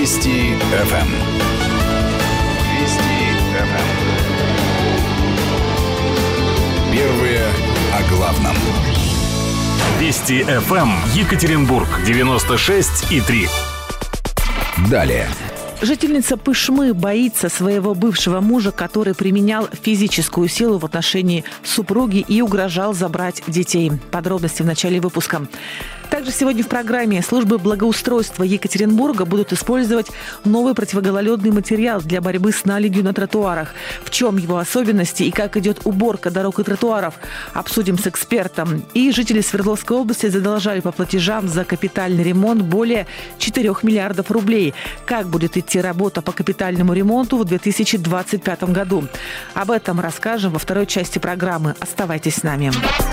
Вести ФМ. Вести ФМ. Первые о главном. Вести ФМ Екатеринбург 96,3. Далее. Жительница Пышмы боится своего бывшего мужа, который применял физическую силу в отношении супруги и угрожал забрать детей. Подробности в начале выпуска. Также сегодня в программе службы благоустройства Екатеринбурга будут использовать новый противогололедный материал для борьбы с наледью на тротуарах. В чем его особенности и как идет уборка дорог и тротуаров, обсудим с экспертом. И жители Свердловской области задолжали по платежам за капитальный ремонт более 4 миллиардов рублей. Как будет идти работа по капитальному ремонту в 2025 году? Об этом расскажем во второй части программы. Оставайтесь с нами.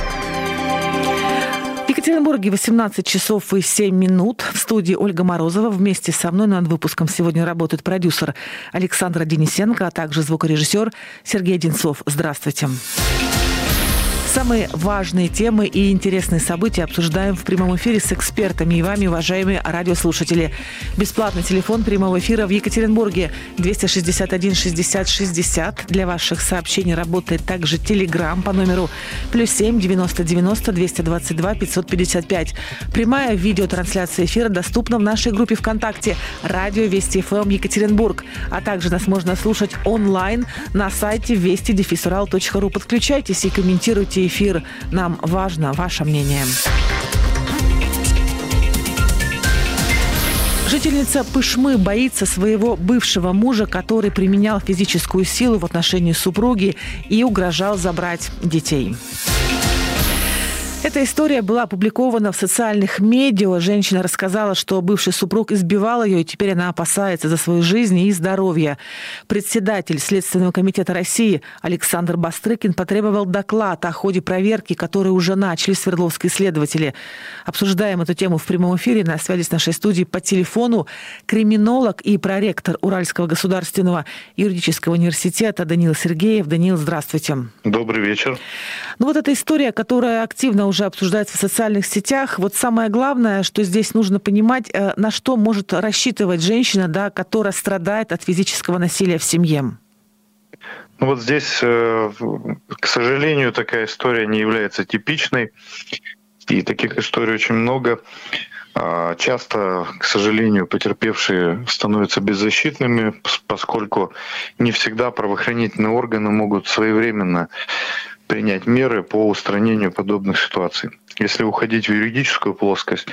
В Екатеринбурге 18 часов и 7 минут. В студии Ольга Морозова. Вместе со мной над выпуском сегодня работает продюсер Александра Денисенко, а также звукорежиссер Сергей Одинцов. Здравствуйте. Самые важные темы и интересные события обсуждаем в прямом эфире с экспертами и вами, уважаемые радиослушатели. Бесплатный телефон прямого эфира в Екатеринбурге 261 60 60. Для ваших сообщений работает также Telegram по номеру +7 90 90 222 555. Прямая видеотрансляция эфира доступна в нашей группе ВКонтакте «Радио Вести ФМ Екатеринбург». А также нас можно слушать онлайн на сайте вести-урал.ру. Подключайтесь и комментируйте эфир. Нам важно ваше мнение. Жительница Пышмы боится своего бывшего мужа, который применял физическую силу в отношении супруги и угрожал забрать детей. Эта история была опубликована в социальных медиа. Женщина рассказала, что бывший супруг избивал ее, и теперь она опасается за свою жизнь и здоровье. Председатель Следственного комитета России Александр Бастрыкин потребовал доклад о ходе проверки, который уже начали свердловские следователи. Обсуждаем эту тему в прямом эфире. На связи с нашей студией по телефону криминолог и проректор Уральского государственного юридического университета Даниил Сергеев. Даниил, здравствуйте. Добрый вечер. Ну вот эта история, которая активно уже обсуждается в социальных сетях. Вот самое главное, что здесь нужно понимать, на что может рассчитывать женщина, да, которая страдает от физического насилия в семье. Ну вот здесь, к сожалению, такая история не является типичной. И таких историй очень много. Часто, к сожалению, потерпевшие становятся беззащитными, поскольку не всегда правоохранительные органы могут своевременно принять меры по устранению подобных ситуаций. Если уходить в юридическую плоскость,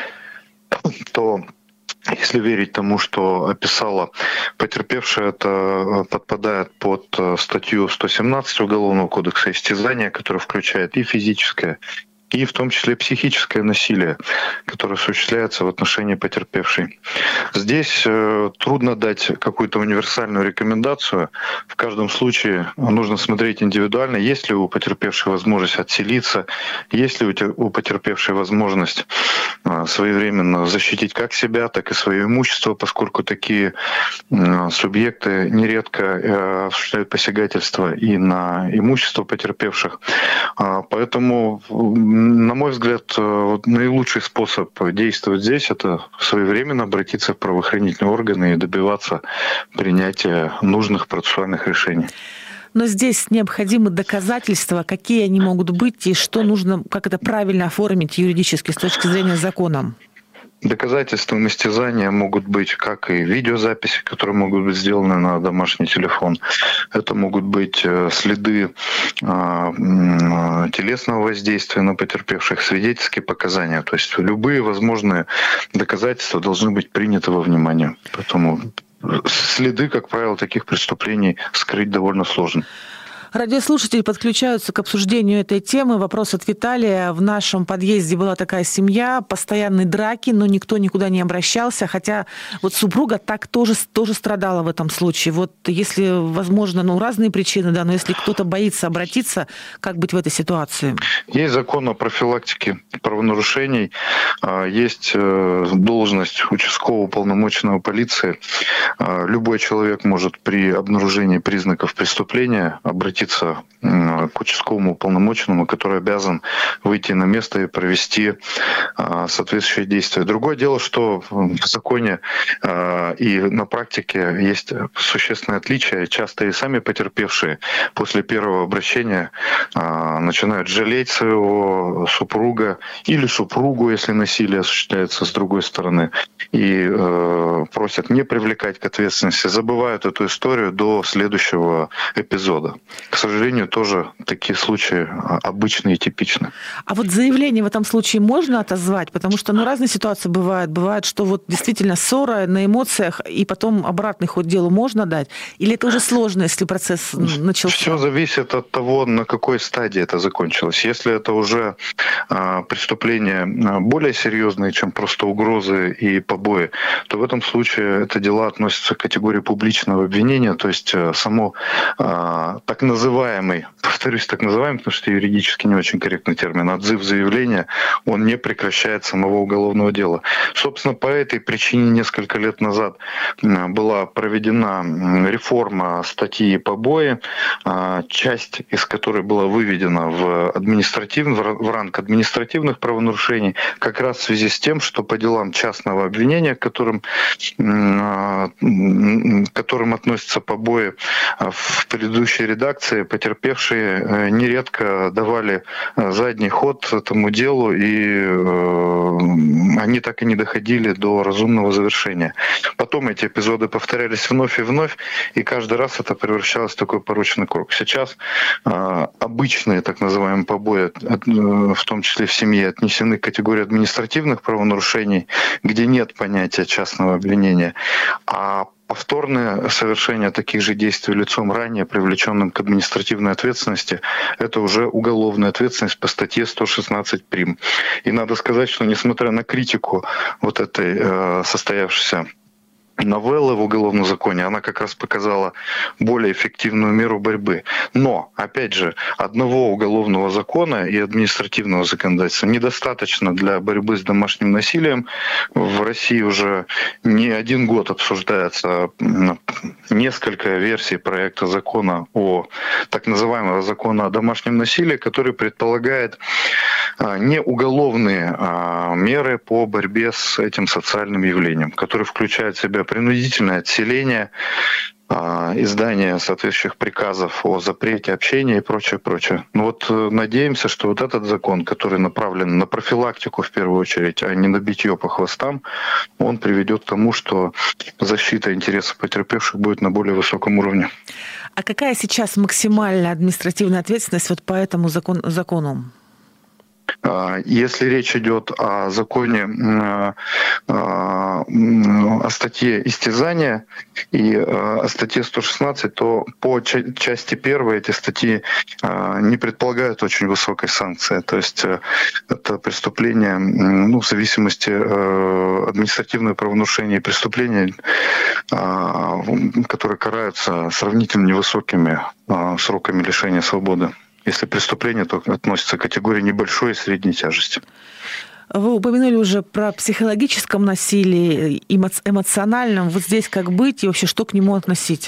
то если верить тому, что описала потерпевшая, это подпадает под статью 117 Уголовного кодекса истязания, которая включает и физическое, и в том числе психическое насилие, которое осуществляется в отношении потерпевшей. Здесь трудно дать какую-то универсальную рекомендацию. В каждом случае нужно смотреть индивидуально, есть ли у потерпевшей возможность отселиться, есть ли у потерпевшей возможность своевременно защитить как себя, так и свое имущество, поскольку такие субъекты нередко осуществляют посягательства и на имущество потерпевших. Поэтому, на мой взгляд, наилучший способ действовать здесь — это своевременно обратиться в правоохранительные органы и добиваться принятия нужных процессуальных решений. Но здесь необходимы доказательства, какие они могут быть и что нужно, как это правильно оформить юридически с точки зрения закона. Доказательством истязания могут быть как и видеозаписи, которые могут быть сделаны на домашний телефон. Это могут быть следы телесного воздействия на потерпевших, свидетельские показания. То есть любые возможные доказательства должны быть приняты во внимание. Поэтому следы, как правило, таких преступлений скрыть довольно сложно. Радиослушатели подключаются к обсуждению этой темы. Вопрос от Виталия. В нашем подъезде была такая семья, постоянные драки, но никто никуда не обращался, хотя вот супруга так тоже страдала в этом случае. Вот если, возможно, разные причины, да, но если кто-то боится обратиться, как быть в этой ситуации? Есть закон о профилактике правонарушений, есть должность участкового уполномоченного полиции. Любой человек может при обнаружении признаков преступления обратиться обратиться к участковому уполномоченному, который обязан выйти на место и провести соответствующие действия. Другое дело, что в законе и на практике есть существенное отличие. Часто и сами потерпевшие после первого обращения начинают жалеть своего супруга или супругу, если насилие осуществляется с другой стороны, и просят не привлекать к ответственности, забывают эту историю до следующего эпизода. К сожалению, тоже такие случаи обычные и типичны. А вот заявление в этом случае можно отозвать? Потому что разные ситуации бывают. Бывает, что вот действительно ссора на эмоциях, и потом обратный ход делу можно дать? Или это уже сложно, если процесс начался? Все зависит от того, на какой стадии это закончилось. Если это уже преступления более серьезные, чем просто угрозы и побои, то в этом случае это дела относятся к категории публичного обвинения, то есть само так называемый, повторюсь, так называемый, потому что юридически не очень корректный термин, отзыв заявления, он не прекращает самого уголовного дела. Собственно, по этой причине несколько лет назад была проведена реформа статьи побои, часть из которой была выведена в ранг административных правонарушений, как раз в связи с тем, что по делам частного обвинения, к которым относятся побои, в предыдущей редакции потерпевшие нередко давали задний ход этому делу, и они так и не доходили до разумного завершения. Потом эти эпизоды повторялись вновь и вновь, и каждый раз это превращалось в такой порочный круг. Сейчас обычные так называемые побои, в том числе в семье, отнесены к категории административных правонарушений, где нет понятия частного обвинения, а повторное совершение таких же действий лицом, ранее привлеченным к административной ответственности, это уже уголовная ответственность по статье 116 прим. И надо сказать, что несмотря на критику вот этой состоявшейся новелла в Уголовном законе, она как раз показала более эффективную меру борьбы. Но, опять же, одного уголовного закона и административного законодательства недостаточно для борьбы с домашним насилием. В России уже не один год обсуждается несколько версий проекта закона так называемого закона о домашнем насилии, который предполагает не уголовные меры по борьбе с этим социальным явлением, который включает в себя принудительное отселение, издание соответствующих приказов о запрете общения и прочее, прочее. Но вот надеемся, что вот этот закон, который направлен на профилактику в первую очередь, а не на битье по хвостам, он приведет к тому, что защита интересов потерпевших будет на более высоком уровне. А какая сейчас максимальная административная ответственность вот по этому закону? Если речь идет о законе, о статье истязания и о статье 116, то по части первой эти статьи не предполагают очень высокой санкции. То есть это преступление, в зависимости административное правонарушение и преступления, которые караются сравнительно невысокими сроками лишения свободы. Если преступление, то относится к категории небольшой и средней тяжести. Вы упомянули уже про психологическом насилии, эмоциональном. Вот здесь как быть и вообще что к нему относить?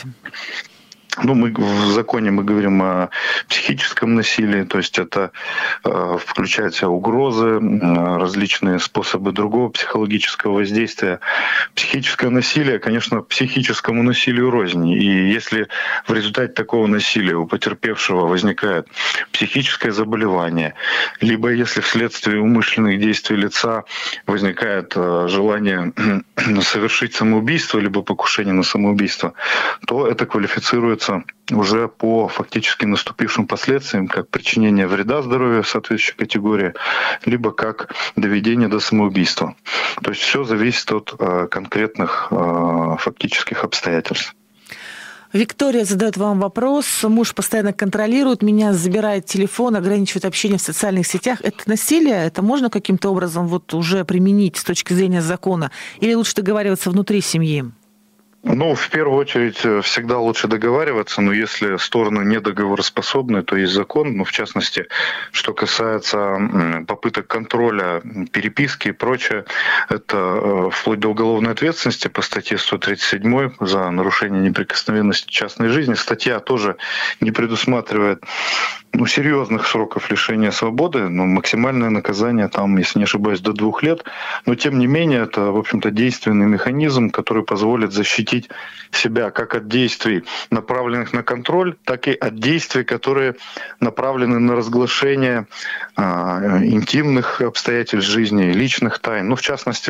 В законе мы говорим о психическом насилии, то есть это включает в себя угрозы, различные способы другого психологического воздействия. Психическое насилие, конечно, психическому насилию рознь. И если в результате такого насилия у потерпевшего возникает психическое заболевание, либо если вследствие умышленных действий лица возникает желание совершить самоубийство, либо покушение на самоубийство, то это квалифицируется уже по фактически наступившим последствиям, как причинение вреда здоровью соответствующей категории, либо как доведение до самоубийства. То есть все зависит от конкретных фактических обстоятельств. Виктория задает вам вопрос. Муж постоянно контролирует меня, забирает телефон, ограничивает общение в социальных сетях. Это насилие? Это можно каким-то образом уже применить с точки зрения закона? Или лучше договариваться внутри семьи? Ну, в первую очередь, всегда лучше договариваться, но если стороны недоговороспособны, то есть закон, в частности, что касается попыток контроля, переписки и прочее, это вплоть до уголовной ответственности по статье 137 за нарушение неприкосновенности частной жизни. Статья тоже не предусматривает серьезных сроков лишения свободы, но максимальное наказание там, если не ошибаюсь, до 2 лет. Но тем не менее, это, в общем-то, действенный механизм, который позволит защитить себя как от действий, направленных на контроль, так и от действий, которые направлены на разглашение интимных обстоятельств жизни, личных тайн. В частности,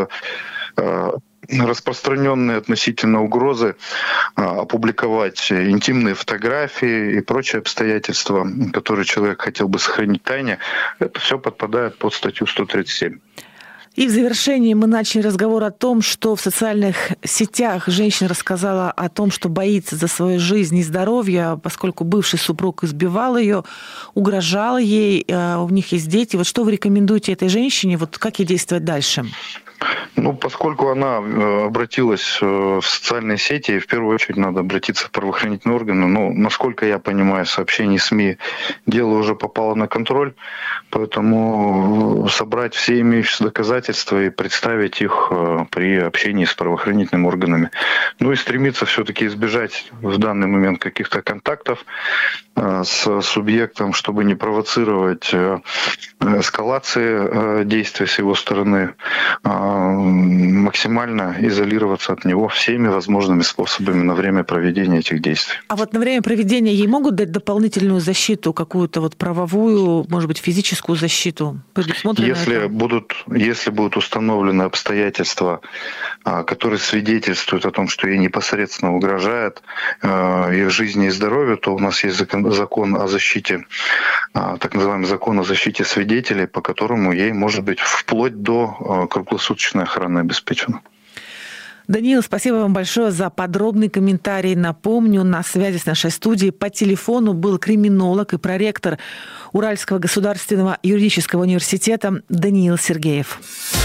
распространенные относительно угрозы опубликовать интимные фотографии и прочие обстоятельства, которые человек хотел бы сохранить в тайне, это все подпадает под статью 137. И в завершении мы начали разговор о том, что в социальных сетях женщина рассказала о том, что боится за свою жизнь и здоровье, поскольку бывший супруг избивал ее, угрожал ей, у них есть дети. Вот что вы рекомендуете этой женщине, вот как ей действовать дальше? Поскольку она обратилась в социальные сети, в первую очередь надо обратиться в правоохранительные органы. Насколько я понимаю, сообщений СМИ, дело уже попало на контроль, поэтому собрать все имеющиеся доказательства и представить их при общении с правоохранительными органами. И стремиться все-таки избежать в данный момент каких-то контактов с субъектом, чтобы не провоцировать эскалации действий с его стороны, максимально изолироваться от него всеми возможными способами на время проведения этих действий. А вот на время проведения ей могут дать дополнительную защиту, какую-то правовую, может быть, физическую защиту? Если будут установлены обстоятельства, которые свидетельствуют о том, что ей непосредственно угрожает их жизни и здоровью, то у нас есть закон о защите, так называемый закон о защите свидетелей, по которому ей может быть вплоть до круглосуточной охраны обеспечено. Даниил, спасибо вам большое за подробный комментарий. Напомню, на связи с нашей студией по телефону был криминолог и проректор Уральского государственного юридического университета Даниил Сергеев.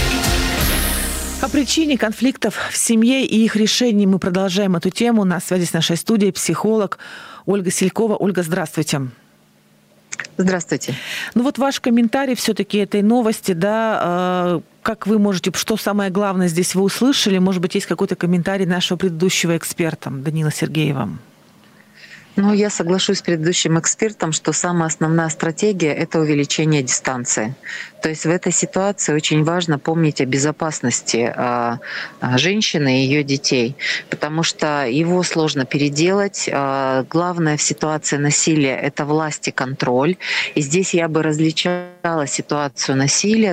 О причине конфликтов в семье и их решении мы продолжаем эту тему. На связи с нашей студией психолог Ольга Селькова. Ольга, здравствуйте. Здравствуйте. Ваш комментарий все-таки этой новости, как вы можете, что самое главное здесь вы услышали? Может быть, есть какой-то комментарий нашего предыдущего эксперта Даниила Сергеева? Я соглашусь с предыдущим экспертом, что самая основная стратегия — это увеличение дистанции. То есть в этой ситуации очень важно помнить о безопасности женщины и ее детей, потому что его сложно переделать. Главное в ситуации насилия — это власть и контроль. И здесь я бы различала ситуацию насилия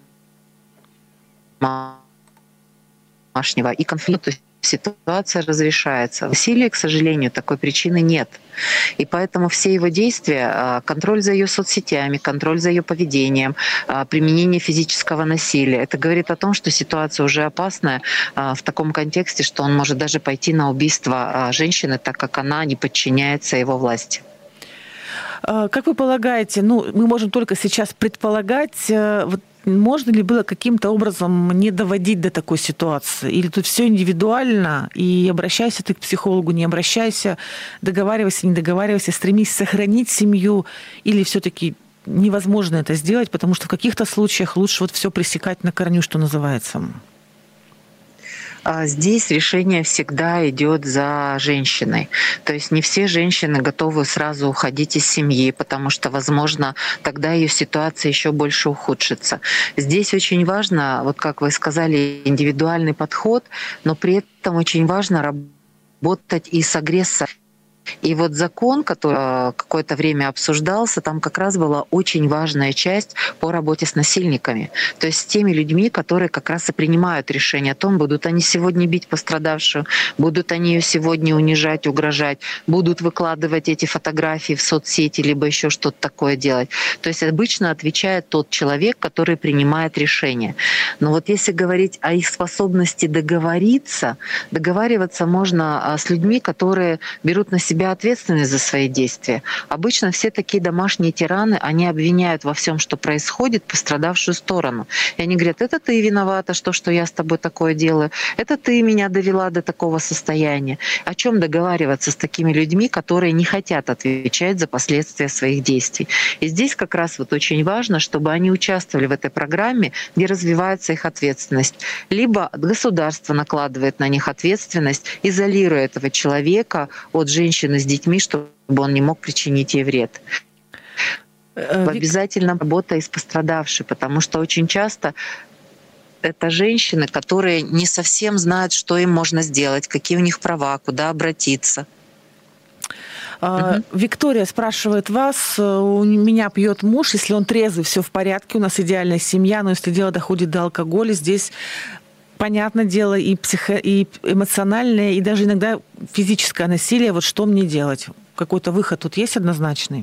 домашнего и конфликта. Ситуация разрешается. Насилия, к сожалению, такой причины нет. И поэтому все его действия, контроль за ее соцсетями, контроль за ее поведением, применение физического насилия, это говорит о том, что ситуация уже опасная в таком контексте, что он может даже пойти на убийство женщины, так как она не подчиняется его власти. Как вы полагаете, мы можем только сейчас предполагать, можно ли было каким-то образом не доводить до такой ситуации? Или тут все индивидуально, и обращайся ты к психологу, не обращайся, договаривайся, не договаривайся, стремись сохранить семью, или все-таки невозможно это сделать, потому что в каких-то случаях лучше все пресекать на корню, что называется? Здесь решение всегда идет за женщиной. То есть не все женщины готовы сразу уходить из семьи, потому что, возможно, тогда ее ситуация еще больше ухудшится. Здесь очень важно, как вы сказали, индивидуальный подход, но при этом очень важно работать и с агрессором. И закон, который какое-то время обсуждался, там как раз была очень важная часть по работе с насильниками. То есть с теми людьми, которые как раз и принимают решение о том, будут они сегодня бить пострадавшую, будут они ее сегодня унижать, угрожать, будут выкладывать эти фотографии в соцсети, либо еще что-то такое делать. То есть обычно отвечает тот человек, который принимает решение. Но если говорить о их способности договариваться можно с людьми, которые берут на себя себя ответственность за свои действия. Обычно все такие домашние тираны, они обвиняют во всем, что происходит, пострадавшую сторону. И они говорят: это ты виновата, что я с тобой такое делаю, это ты меня довела до такого состояния. О чем договариваться с такими людьми, которые не хотят отвечать за последствия своих действий? И здесь как раз вот очень важно, чтобы они участвовали в этой программе, где развивается их ответственность. Либо государство накладывает на них ответственность, изолируя этого человека от женщины с детьми, чтобы он не мог причинить ей вред. Обязательно работа и с пострадавшей, потому что очень часто это женщины, которые не совсем знают, что им можно сделать, какие у них права, куда обратиться. Виктория спрашивает вас: у меня пьет муж, если он трезвый, все в порядке, у нас идеальная семья, но если дело доходит до алкоголя, здесь, понятное дело, и эмоциональное, и даже иногда физическое насилие. Вот что мне делать? Какой-то выход тут есть однозначный?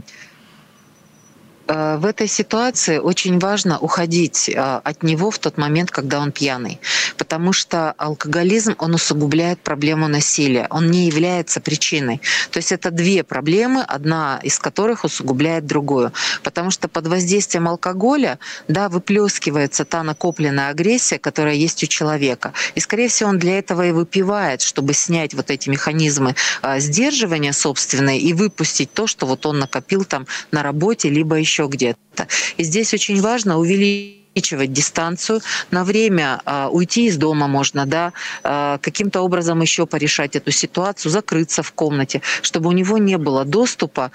В этой ситуации очень важно уходить от него в тот момент, когда он пьяный. Потому что алкоголизм, он усугубляет проблему насилия. Он не является причиной. То есть это две проблемы, одна из которых усугубляет другую. Потому что под воздействием алкоголя, да, выплескивается та накопленная агрессия, которая есть у человека. И, скорее всего, он для этого и выпивает, чтобы снять вот эти механизмы сдерживания собственные и выпустить то, что вот он накопил там на работе, либо еще где-то. И здесь очень важно увеличивать дистанцию, на время уйти из дома можно, да, каким-то образом еще порешать эту ситуацию, закрыться в комнате, чтобы у него не было доступа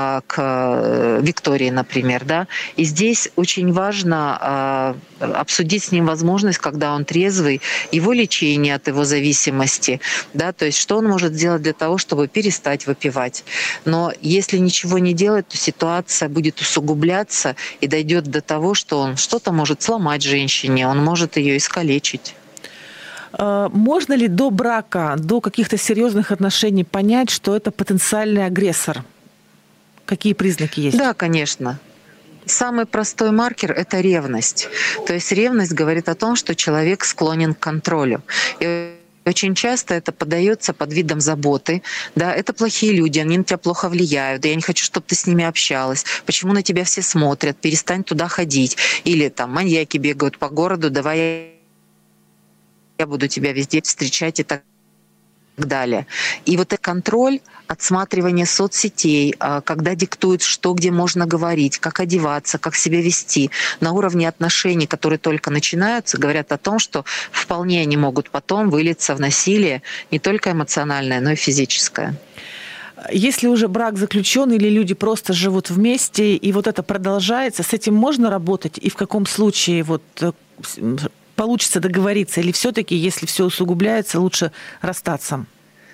к Виктории, например, да. И здесь очень важно обсудить с ним возможность, когда он трезвый, его лечение от его зависимости, да, то есть что он может сделать для того, чтобы перестать выпивать. Но если ничего не делать, то ситуация будет усугубляться и дойдет до того, что он что-то может сломать женщине, он может ее искалечить. Можно ли до брака, до каких-то серьезных отношений понять, что это потенциальный агрессор? Какие признаки есть? Да, конечно. Самый простой маркер — это ревность. То есть ревность говорит о том, что человек склонен к контролю. И очень часто это подается под видом заботы. Да, это плохие люди, они на тебя плохо влияют, я не хочу, чтобы ты с ними общалась. Почему на тебя все смотрят? Перестань туда ходить. Или там маньяки бегают по городу, давай я буду тебя везде встречать и так далее. И вот этот контроль, отсматривание соцсетей, когда диктуют, что где можно говорить, как одеваться, как себя вести, на уровне отношений, которые только начинаются, говорят о том, что вполне они могут потом вылиться в насилие не только эмоциональное, но и физическое. Если уже брак заключен или люди просто живут вместе, и вот это продолжается, с этим можно работать? И в каком случае вот получится договориться? Или все-таки, если все усугубляется, лучше расстаться?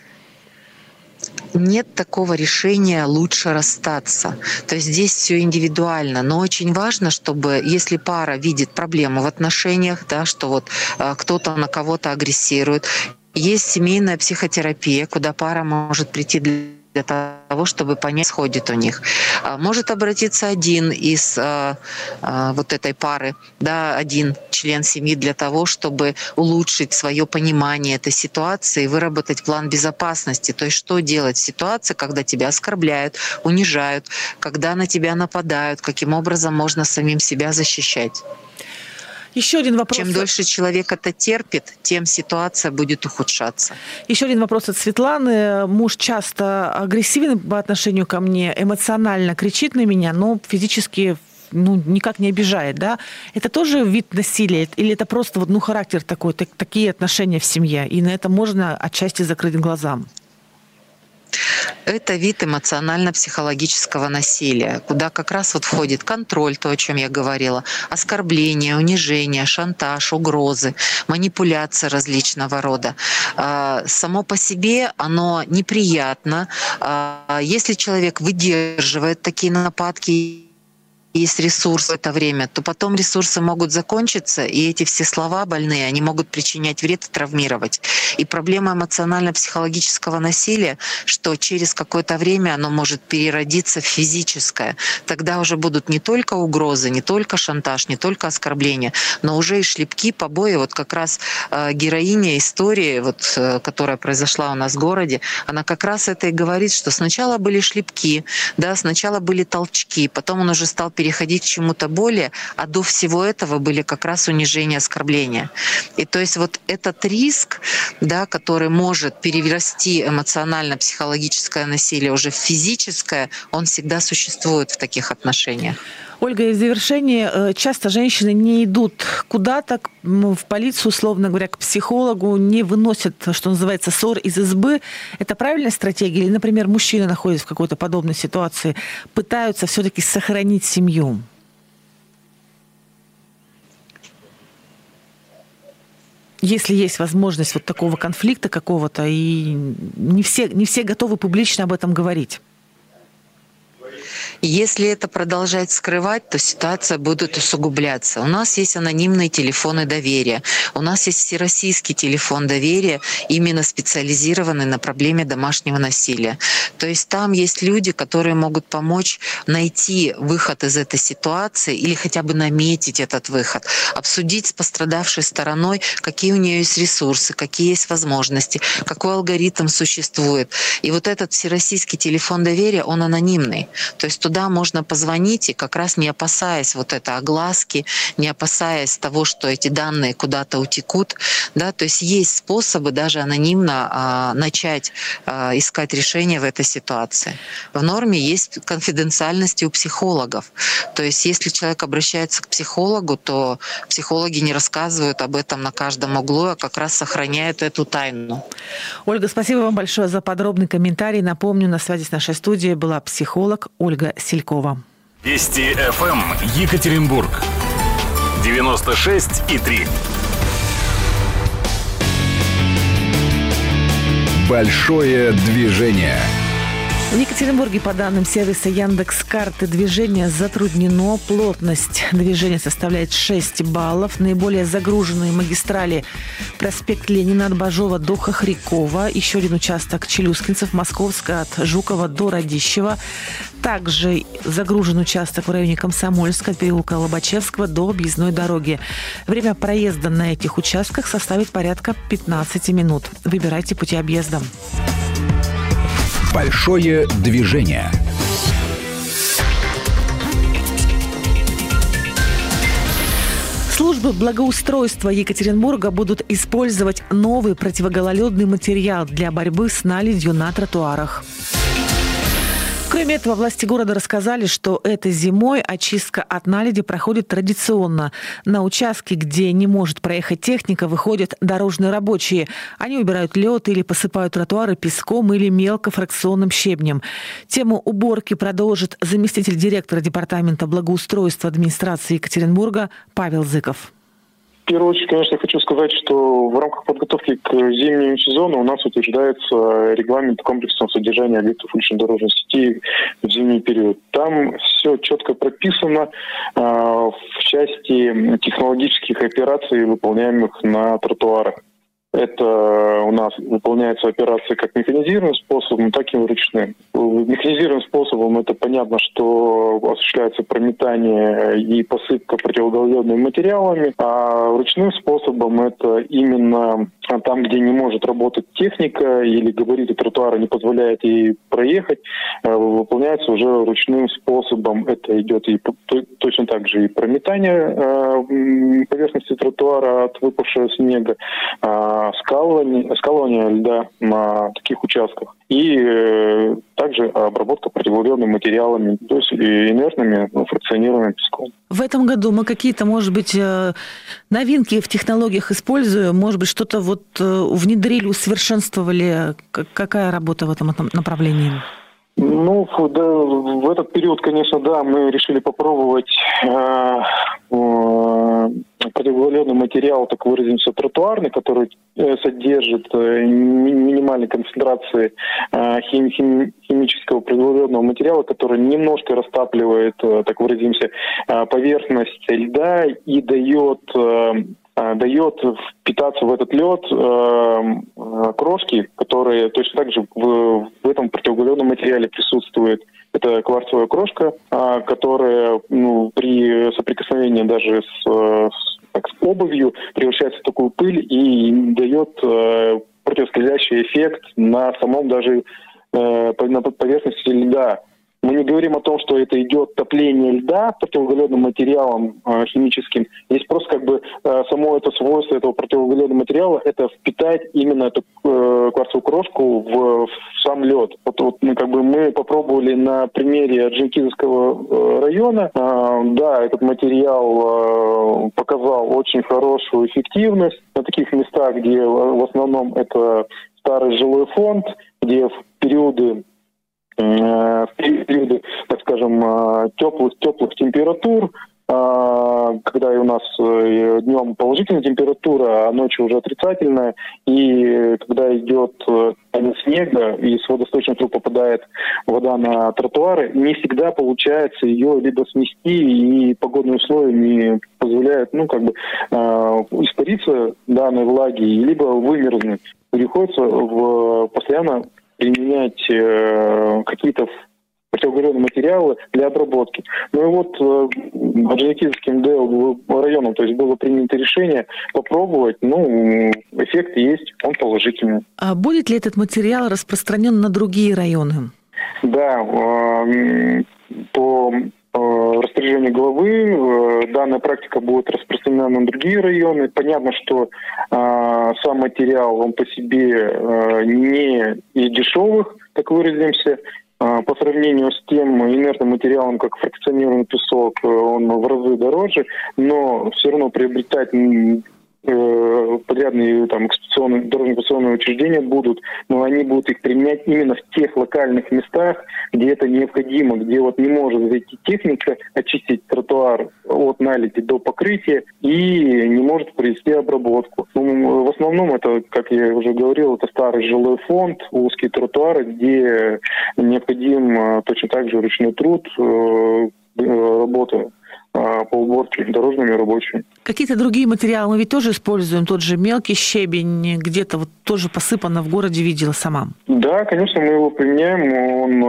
Нет такого решения «лучше расстаться». То есть здесь все индивидуально. Но очень важно, чтобы, если пара видит проблему в отношениях, да, что вот кто-то на кого-то агрессирует, есть семейная психотерапия, куда пара может прийти для того, чтобы понять, сходит у них. Может обратиться один из вот этой пары, да, один член семьи для того, чтобы улучшить свое понимание этой ситуации и выработать план безопасности. То есть что делать в ситуации, когда тебя оскорбляют, унижают, когда на тебя нападают, каким образом можно самим себя защищать. Еще один вопрос. Чем дольше человек это терпит, тем ситуация будет ухудшаться. Еще один вопрос от Светланы. Муж часто агрессивен по отношению ко мне, эмоционально кричит на меня, но физически никак не обижает, да? Это тоже вид насилия? Или это просто характер такой, такие отношения в семье, и на это можно отчасти закрыть глаза? Это вид эмоционально-психологического насилия, куда как раз входит контроль, то, о чем я говорила, оскорбление, унижение, шантаж, угрозы, манипуляция различного рода. Само по себе оно неприятно. Если человек выдерживает такие нападки есть ресурс в это время, то потом ресурсы могут закончиться, и эти все слова больные, они могут причинять вред и травмировать. И проблема эмоционально-психологического насилия, что через какое-то время оно может переродиться в физическое. Тогда уже будут не только угрозы, не только шантаж, не только оскорбления, но уже и шлепки, побои. Вот как раз героиня истории, вот, которая произошла у нас в городе, она как раз это и говорит, что сначала были шлепки, да, сначала были толчки, потом он уже стал переходить к чему-то более, а до всего этого были как раз унижения, оскорбления. И то есть вот этот риск, да, который может перерасти эмоционально-психологическое насилие уже в физическое, он всегда существует в таких отношениях. Ольга, и в завершении, часто женщины не идут куда-то, в полицию, условно говоря, к психологу, не выносят, что называется, ссор из избы. Это правильная стратегия? Или, например, мужчины, находясь в какой-то подобной ситуации, пытаются все-таки сохранить семью? Если есть возможность вот такого конфликта какого-то, и не все готовы публично об этом говорить. Если это продолжать скрывать, то ситуация будет усугубляться. У нас есть анонимные телефоны доверия. У нас есть всероссийский телефон доверия, именно специализированный на проблеме домашнего насилия. То есть там есть люди, которые могут помочь найти выход из этой ситуации или хотя бы наметить этот выход, обсудить с пострадавшей стороной, какие у нее есть ресурсы, какие есть возможности, какой алгоритм существует. И вот этот всероссийский телефон доверия, он анонимный. То есть туда можно позвонить и как раз не опасаясь вот этой огласки, не опасаясь того, что эти данные куда-то утекут, да, то есть есть способы даже анонимно начать искать решение в этой ситуации. В норме есть конфиденциальность у психологов. То есть если человек обращается к психологу, то психологи не рассказывают об этом на каждом углу, а как раз сохраняют эту тайну. Ольга, спасибо вам большое за подробный комментарий. Напомню, на связи с нашей студией была психолог Ольга Селькова. Вести ФМ Екатеринбург 96,3. Большое движение. В Екатеринбурге, по данным сервиса Яндекс.Карты, движение затруднено. Плотность движения составляет 6 баллов. Наиболее загруженные магистрали: проспект Ленина от Бажова до Хохрякова. Еще один участок Челюскинцев, Московская от Жукова до Радищева. Также загружен участок в районе Комсомольска от переулка Лобачевского до объездной дороги. Время проезда на этих участках составит порядка 15 минут. Выбирайте пути объезда. Большое движение. Службы благоустройства Екатеринбурга будут использовать новый противогололедный материал для борьбы с наледью на тротуарах. Кроме этого, власти города рассказали, что этой зимой очистка от наледи проходит традиционно. На участке, где не может проехать техника, выходят дорожные рабочие. Они убирают лед или посыпают тротуары песком или мелкофракционным щебнем. Тему уборки продолжит заместитель директора департамента благоустройства администрации Екатеринбурга Павел Зыков. В первую очередь, конечно, я хочу сказать, что в рамках подготовки к зимнему сезону у нас утверждается регламент комплексного содержания объектов улично-дорожной сети в зимний период. Там все четко прописано в части технологических операций, выполняемых на тротуарах. Это у нас выполняется операция как механизированным способом, так и вручным. Механизированным способом это понятно, что осуществляется прометание и посыпка противогололедными материалами, а ручным способом это именно там, где не может работать техника или габариты тротуара не позволяют ей проехать, выполняется уже ручным способом. Это идет и точно так же и прометание поверхности тротуара от выпавшего снега, скалывание льда на таких участках. И также обработка противогололедными материалами, то есть инертными, фракционированным песком. В этом году мы какие-то, может быть, новинки в технологиях используем? Может быть, что-то вот внедрили, усовершенствовали? Какая работа в этом направлении? Ну, да, в этот период, конечно, да, мы решили попробовать противогололедный материал, так выразимся, тротуарный, который содержит минимальной концентрации химического предуглеродного материала, который немножко растапливает, так выразимся, поверхность льда и дает впитаться в этот лед крошки, которые точно так же в этом противоуглеродном материале присутствуют. Это кварцевая крошка, которая при соприкосновении даже с обувью превращается в такую пыль и дает противоскользящий эффект на самом даже на поверхности льда. Мы не говорим о том, что это идет топление льда противоуглеродным материалом химическим. Здесь просто само это свойство этого противоуглеродного материала — это впитать именно эту кварцевую крошку в сам лед. Вот мы попробовали на примере Орджоникидзевского района. Да, этот материал показал очень хорошую эффективность на таких местах, где в основном это старый жилой фонд, где в периоды, так скажем, теплых температур, когда у нас днем положительная температура, а ночью уже отрицательная, и когда идет снега и с водосточных труб попадает вода на тротуары, не всегда получается ее либо смести, и погодные условия не позволяют испариться данной влаги, либо вымерзнуть. Приходится постоянно применять какие-то противоуглеродные материалы для обработки. Ну и вот Орджоникидзевским районом, то есть было принято решение попробовать, эффект есть, он положительный. А будет ли этот материал распространен на другие районы? Да, по распоряжению главы данная практика будет распространена на другие районы. Понятно, что сам материал, он по себе не из дешевых, так выразимся. По сравнению с тем инертным материалом, как фракционированный песок, он в разы дороже, но все равно приобретать подрядные дорожно-эксплуатационные учреждения будут, но они будут их применять именно в тех локальных местах, где это необходимо, где не может зайти техника, очистить тротуар от наледи до покрытия и не может провести обработку. В основном это, как я уже говорил, это старый жилой фонд, узкие тротуары, где необходим точно так же ручной труд, работа по уборке дорожными рабочими. Какие-то другие материалы мы ведь тоже используем, тот же мелкий щебень, где-то тоже посыпано в городе, видела сама. Да, конечно, мы его применяем,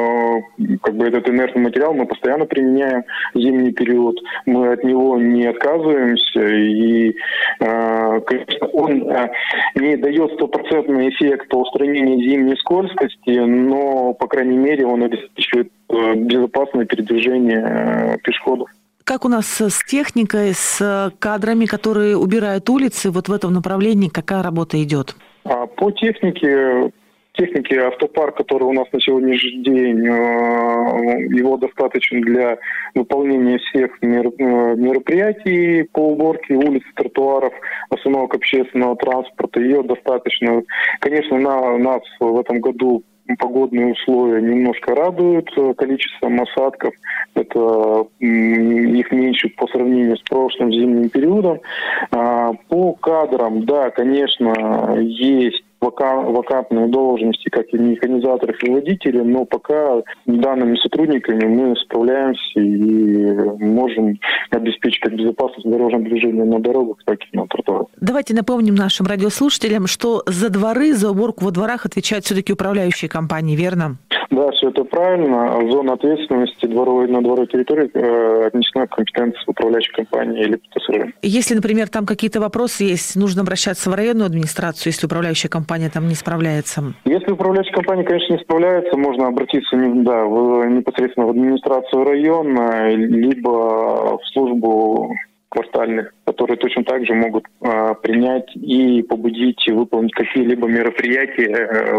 этот инертный материал мы постоянно применяем в зимний период, мы от него не отказываемся, и, конечно, он не дает стопроцентный эффект по устранению зимней скользкости, но, по крайней мере, он обеспечивает безопасное передвижение пешеходов. Как у нас с техникой, с кадрами, которые убирают улицы, в этом направлении какая работа идет? По технике автопарк, который у нас на сегодняшний день, его достаточно для выполнения всех мероприятий по уборке улиц, тротуаров, остановок общественного транспорта. Ее достаточно. Конечно, нас в этом году погодные условия немножко радуют количеством осадков. Это их меньше по сравнению с прошлым зимним периодом. По кадрам, да, конечно, есть вакантные должности, как и механизаторов и водителей, но пока данными сотрудниками мы справляемся и можем обеспечить как безопасность дорожного движения на дорогах, так и на тротуарах. Давайте напомним нашим радиослушателям, что за уборку во дворах отвечают все-таки управляющие компании, верно? Да, все это правильно. Зона ответственности на дворовой территории отнесена к компетенции управляющей компании или ПТСР. Если, например, там какие-то вопросы есть, нужно обращаться в районную администрацию, если управляющая компания там не справляется? Если управляющая компания, конечно, не справляется, можно обратиться непосредственно в администрацию района, либо в службу квартальных, которые точно так же могут принять и побудить выполнить какие-либо мероприятия,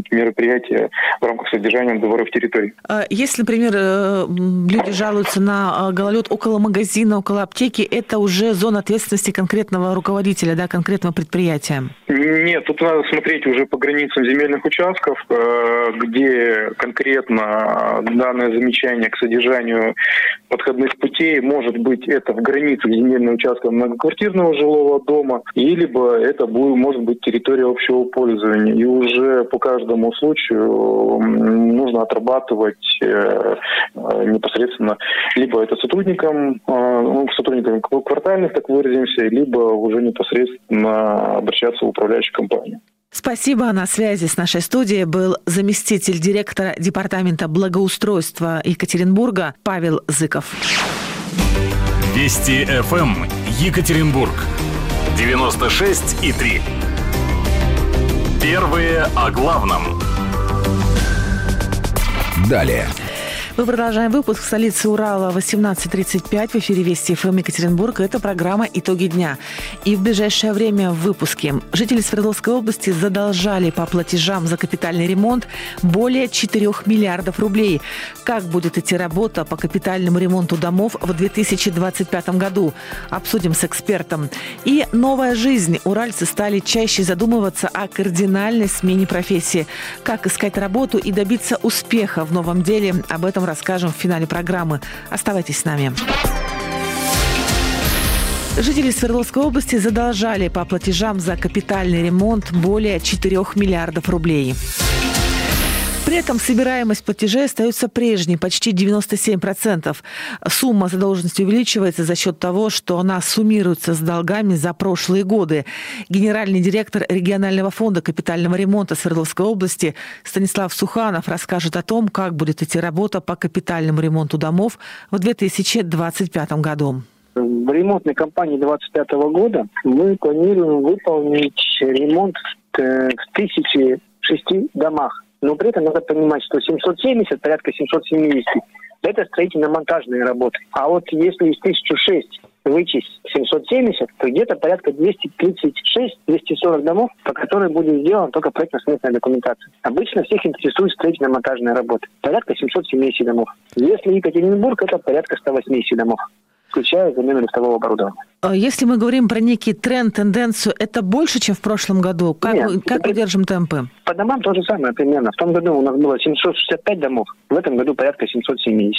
в рамках содержания дворовых территорий. Если, например, люди жалуются на гололед около магазина, около аптеки, это уже зона ответственности конкретного руководителя, да, конкретного предприятия? Нет, тут надо смотреть уже по границам земельных участков, где конкретно данное замечание к содержанию подходных путей, может быть, это в границах земельного участка многоквартирного жилого дома, и либо это может быть территория общего пользования. И уже по каждому случаю нужно отрабатывать непосредственно либо это сотрудникам квартальных, так выразимся, либо уже непосредственно обращаться в управляющую компанию. Спасибо. На связи с нашей студией был заместитель директора Департамента благоустройства Екатеринбурга Павел Зыков. Вести ФМ Екатеринбург 96,3. Первые о главном. Далее. Мы продолжаем выпуск в столице Урала 18:35 в эфире Вести ФМ Екатеринбург. Это программа «Итоги дня». И в ближайшее время в выпуске. Жители Свердловской области задолжали по платежам за капитальный ремонт более 4 миллиардов рублей. Как будет идти работа по капитальному ремонту домов в 2025 году? Обсудим с экспертом. И новая жизнь. Уральцы стали чаще задумываться о кардинальной смене профессии. Как искать работу и добиться успеха в новом деле? Об этом расскажем в финале программы. Оставайтесь с нами. Жители Свердловской области задолжали по платежам за капитальный ремонт более 4 миллиардов рублей. При этом собираемость платежей остается прежней, почти 97%. Сумма задолженности увеличивается за счет того, что она суммируется с долгами за прошлые годы. Генеральный директор регионального фонда капитального ремонта Свердловской области Станислав Суханов расскажет о том, как будет идти работа по капитальному ремонту домов в 2025 году. В ремонтной кампании 2025 года мы планируем выполнить ремонт в 1006 домах. Но при этом надо понимать, что 770, порядка 770, это строительно-монтажные работы. А вот если из 1006 вычесть 770, то где-то порядка 236-240 домов, по которым будет сделана только проектно-сметная документация. Обычно всех интересует строительно-монтажные работы. Порядка 770 домов. Если Екатеринбург, это порядка 180 домов, включая замену лифтового оборудования. Если мы говорим про некий тренд, тенденцию, это больше, чем в прошлом году? Как мы держим темпы? По домам то же самое примерно. В том году у нас было 765 домов, в этом году порядка 770.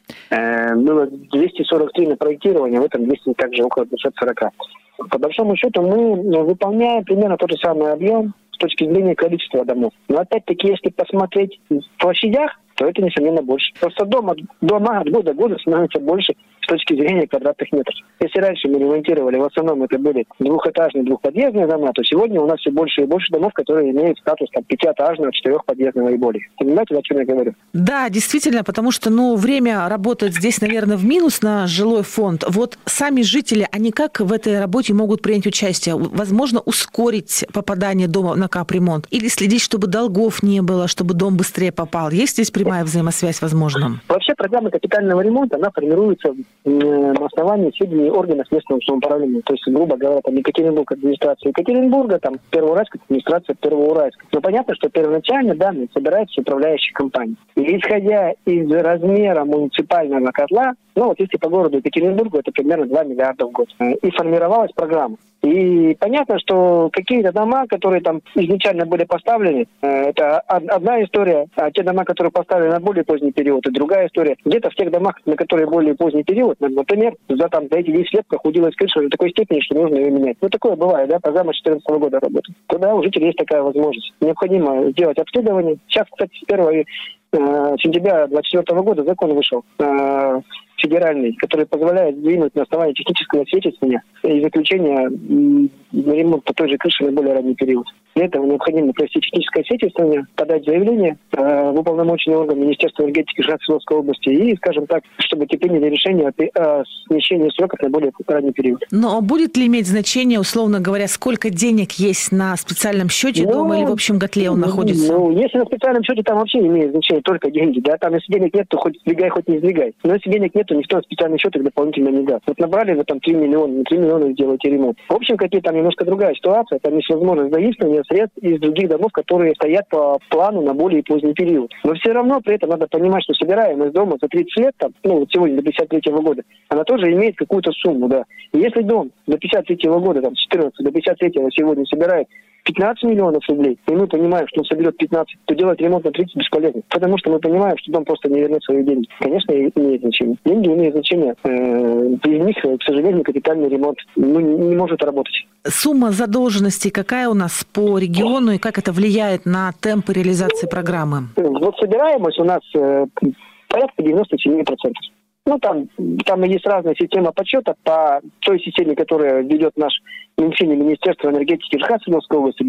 Было 243 на проектирование, в этом 200 также около 240. По большому счету мы выполняем примерно тот же самый объем с точки зрения количества домов. Но опять-таки, если посмотреть в площадях, то это, несомненно, больше. Просто дома от года к году становится больше с точки зрения квадратных метров. Если раньше мы ремонтировали, в основном это были двухэтажные, двухподъездные дома, то сегодня у нас все больше и больше домов, которые имеют статус пятиэтажного, четырехподъездного и более. Понимаете, о чем я говорю? Да, действительно, потому что время работает здесь, наверное, в минус на жилой фонд. Вот сами жители, они как в этой работе могут принять участие? Возможно, ускорить попадание дома на капремонт? Или следить, чтобы долгов не было, чтобы дом быстрее попал? Есть здесь прямая взаимосвязь возможна? Вообще программа капитального ремонта, она формируется на основании сведений органов местного самоуправления. То есть, грубо говоря, Екатеринбург, администрация Екатеринбурга, Первоуральская администрация Первоуральска. Но понятно, что первоначально данные собираются управляющие компании. И исходя из размера муниципального котла, если по городу Екатеринбургу, это примерно 2 миллиарда в год. И формировалась программа. И понятно, что какие-то дома, которые там изначально были поставлены, это одна история, а те дома, которые поставлены на более поздний период, это другая история. Где-то в тех домах, на которые более поздний период, например, за эти 10 лет прохудилась крыша до такой степени, что нужно ее менять. Такое бывает, да, программа 2014 года работает. Тогда у жителей есть такая возможность. Необходимо сделать обследование. Сейчас, кстати, с 1 сентября 2024 года закон вышел федеральный, который позволяет сдвинуть на основании технического свидетельствования и заключения на ремонт по той же крыше на более ранний период. Для этого необходимо провести техническое свидетельствование, подать заявление в уполномоченный орган Министерства энергетики Свердловской области и, скажем так, чтобы те приняли решение о смещении сроков на более ранний период. Но будет ли иметь значение, условно говоря, сколько денег есть на специальном счете дома или в общем котле он находится? Если на специальном счете, там вообще имеет значение только деньги. Да? Там, если денег нет, то хоть сдвигай, хоть не сдвигай. Но если денег нет, то никто на специальный счет их дополнительно не даст. Набрали вы там 3 миллиона, на 3 миллиона сделаете ремонт. В общем, там немножко другая ситуация. Там есть возможность заимствования средств из других домов, которые стоят по плану на более поздний период. Но все равно при этом надо понимать, что собираемость дома за 30 лет, сегодня до 53 года, она тоже имеет какую-то сумму, да. И если дом до 53 года, с 14 до 53 сегодня собирает 15 миллионов рублей, и мы понимаем, что он соберет 15, то делать ремонт на 30 бесполезно. Потому что мы понимаем, что дом просто не вернет свои деньги. Конечно, имеет значение. Деньги имеют значение. Без них, к сожалению, капитальный ремонт не может работать. Сумма задолженности какая у нас по региону и как это влияет на темпы реализации программы? Вот собираемость у нас порядка 97%. Ну, там есть разная система подсчета по той системе, которая ведет наш Минфин и Министерство энергетики ЖКХ Свердловской области,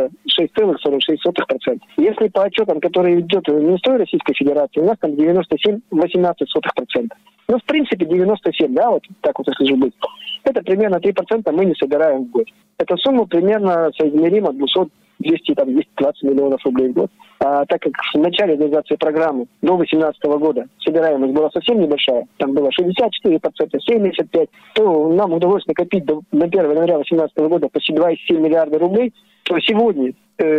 96,46%. Если по отчетам, которые ведет Министерство Российской Федерации, у нас там 97,18%. Ну, в принципе, 97, да, вот так вот, если же быть. Это примерно 3% мы не собираем в год. Эта сумма примерно соизмерима 200-220 миллионов рублей в год. А так как в начале реализации программы до 2018 года собираемость была совсем небольшая, там было 64%, 75%, то нам удалось накопить на 1 января 2018 года почти 2,7 миллиарда рублей, то сегодня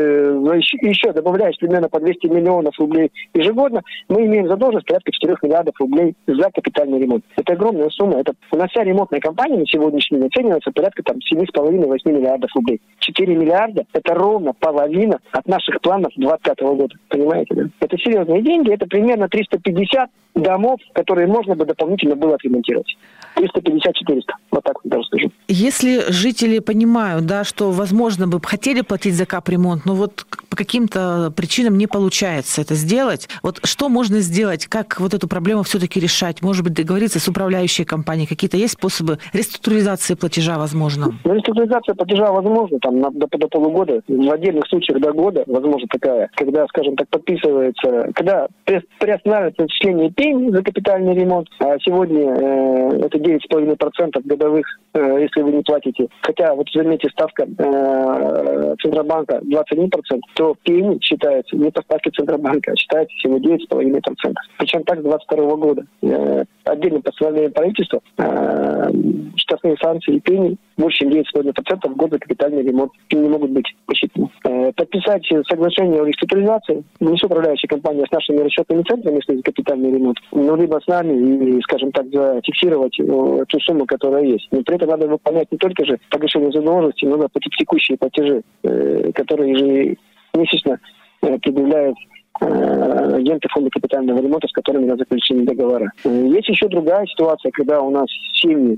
еще добавляешь примерно по 200 миллионов рублей ежегодно, мы имеем задолженность порядка 4 миллиардов рублей за капитальный ремонт. Это огромная сумма. У нас вся ремонтная компания на сегодняшний день оценивается порядка 7,5-8 миллиардов рублей. 4 миллиарда – это ровно половина от наших планов 2025 года. Понимаете, да? Это серьезные деньги. Это примерно 350 домов, которые можно бы дополнительно было отремонтировать. 350-400. Вот так вот даже скажу. Если жители понимают, да, что, возможно, бы хотели платить за капремонт, но вот по каким-то причинам не получается это сделать, вот что можно сделать? Как вот эту проблему все-таки решать? Может быть, договориться с управляющей компанией? Какие-то есть способы реструктуризации платежа, возможно? Реструктуризация платежа возможна до полугода. В отдельных случаях до года, возможно, такая, когда, скажем так, подписывается, когда приостанавливается начисление пени за капитальный ремонт, а сегодня это 9,5% годовых, если вы не платите. Хотя, вот заметьте, ставка Центробанка 21%, то пени считается не по ставке Центробанка, а считается всего 9,5%. Причем так с 2022 года. Отдельно постановление правительства, штрафные санкции и пени больше чем 9,5% в год за капитальный ремонт не могут быть посчитаны. Подписать соглашение о реструктуризации не с управляющей компанией, а с нашими расчетными центрами, если за капитальный ремонт, но либо с нами и, скажем так, зафиксировать ту сумму, которая есть. Но при этом надо выполнять не только же погашение задолженности, но и платить текущие платежи, которые ежемесячно предъявляют агенты фонда капитального ремонта, с которыми на заключение договора. Есть еще другая ситуация, когда у нас семьи